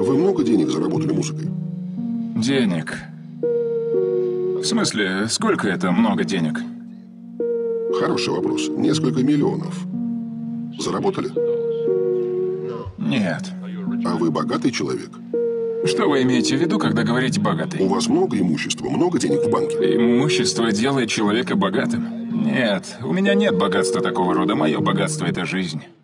Вы много денег заработали музыкой? Денег? В смысле, сколько это много денег? Хороший вопрос. Несколько миллионов. Заработали? Нет. А вы богатый человек? Что вы имеете в виду, когда говорите У «богатый»? вас много имущества, много денег в банке? Имущество делает человека богатым? Нет, у меня нет богатства такого рода. Мое богатство – это жизнь.